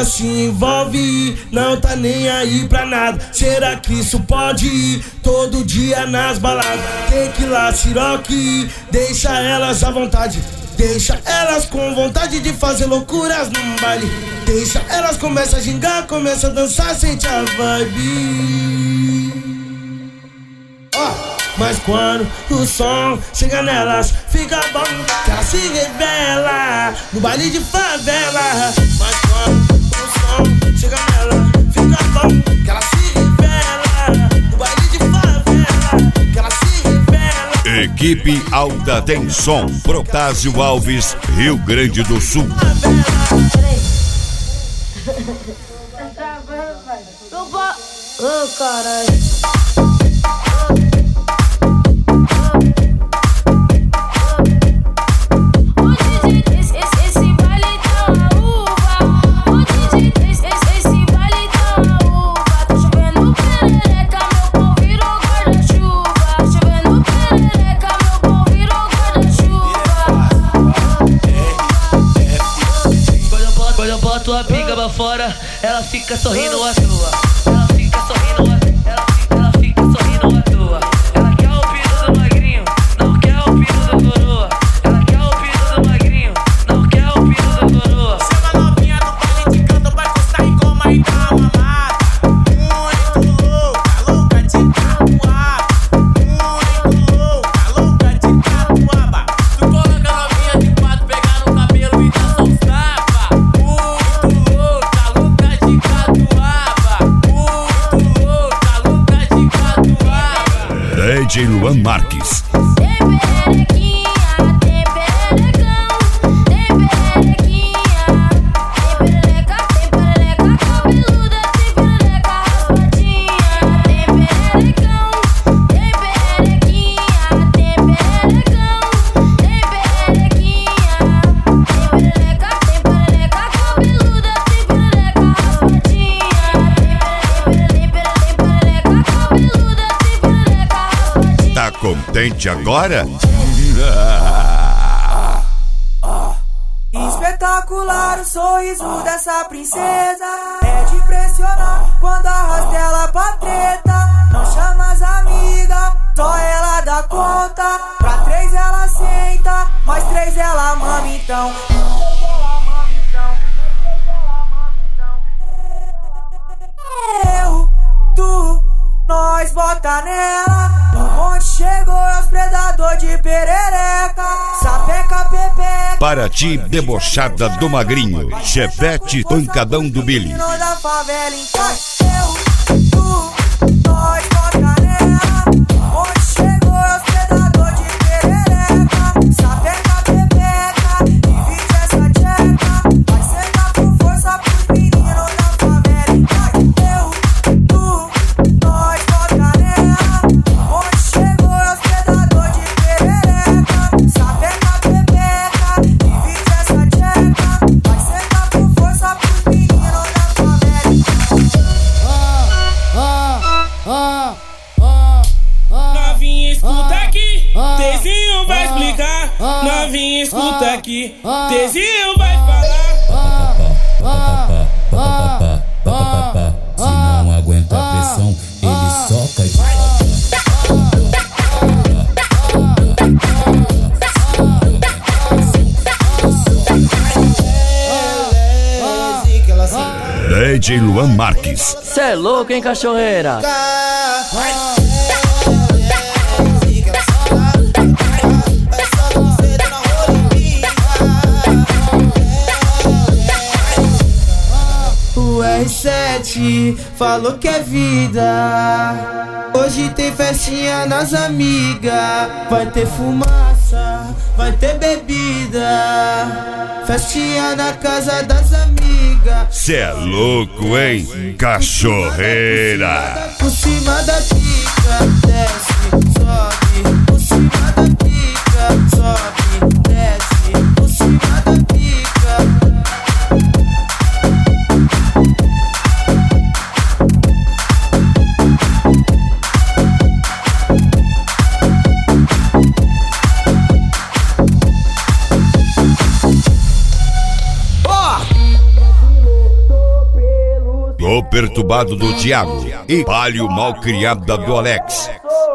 ela se envolve, não tá nem aí pra nada. Será que isso pode ir todo dia nas baladas? Tequila, siroque, deixa elas à vontade. Deixa elas com vontade de fazer loucuras num baile. Deixa elas começa a gingar, começa a dançar, sente a vibe. Mas quando o som chega nelas, fica bom que ela se revela no baile de favela. Mas quando o som chega nela, fica bom que ela se revela no baile de favela. Que ela se revela. Equipe Alta tem som. Protásio Alves, Rio Grande do Sul. Tá travando, pai. Ô, caralho. Tua pica pra fora, ela fica sorrindo à toa. Ela fica sorrindo ela fica sorrindo à toa. Ela quer o pino do magrinho, não quer o pino do coroa. Ela quer o pino do magrinho, não quer o pino do coroa. Chama novinha do baile de canto, vai gostar em coma e dá uma mamada. Muito louca, louca de catuaba. Muito louca, louca de catuaba. Tu coloca novinha de quatro, pegar no cabelo e dá só uns tapas. DJ Luan Marques. Contente agora? Espetacular o sorriso dessa princesa. É de impressionar quando arrasta ela pra treta. Não chama as amigas, só ela dá conta. Pra 3 ela senta, mais 3 ela mama então. Eu, tu, nós bota nela. O bonde chegou, é os predador de perereca. Sapeca, pepeca. Paraty, debochada do magrinho. Chevette, pancadão do Billy. Da favela em eu, tu, nós bota nela. O bonde chegou, é os predador de perereca. Sapeca, pepeca, divide essa tcheca. Vai sentar com força pros meninos da favela em eu, tu, nós bota nela. Novinha, escuta aqui, Tezinho vai explicar. Novinha, escuta aqui, Tezinho vai falar. Se não aguenta a pressão, ele soca de DJ Luan Marques. Cê é louco, hein, cachorreira? O R7 falou que é vida. Hoje tem festinha nas amigas. Vai ter fumaça, vai ter bebida. Festinha na casa das amigas. Cê é louco, hein, cachorreira. Por cima da pica, desce, sobe. Por cima da pica, sobe, desce. Por cima da pica. perturbado do Thiago e Palio malcriada do Alex.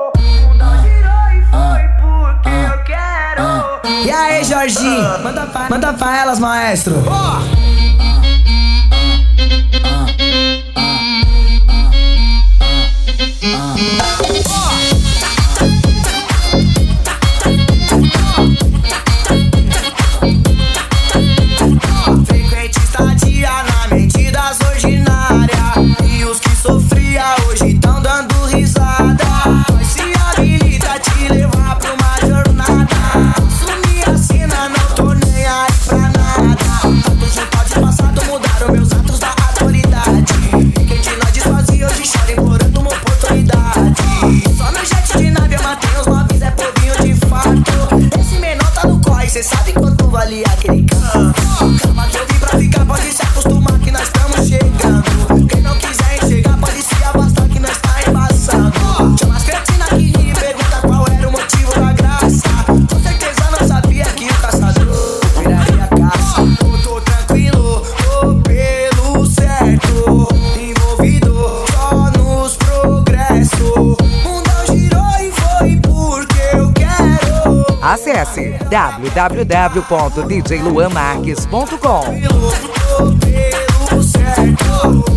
E aí, Jorginho, manda pra elas, maestro. Frequente estadia na mente das ordinárias, e os que sofria hoje tão dando risada. Nós se habilita a te levar pra uma jornada. Assumi a cena, não tô nem aí pra nada. Tanto juntar de passado mudaram meus atos da atualidade. Quem de nós desfazia hoje chora implorando uma oportunidade. Só no jet de nave eu matei os noves, é povinho de fato. Esse menor tá no corre, cê sabe quanto valia aquele canto. Calma que eu vim pra ficar, pode se acostumar que nós estamos chegando. Quem não quiser enxergar pode se afastar que nós tá embaçando. Chama as cretinas que ri e pergunta qual era o motivo da graça. Com certeza não sabia que o caçador viraria caça. Tô tranquilo, tô pelo certo, envolvido só nos progressos. Mundão girou e foi porque eu quero. Acesse www.djluanmarques.com. Tô pelo certo.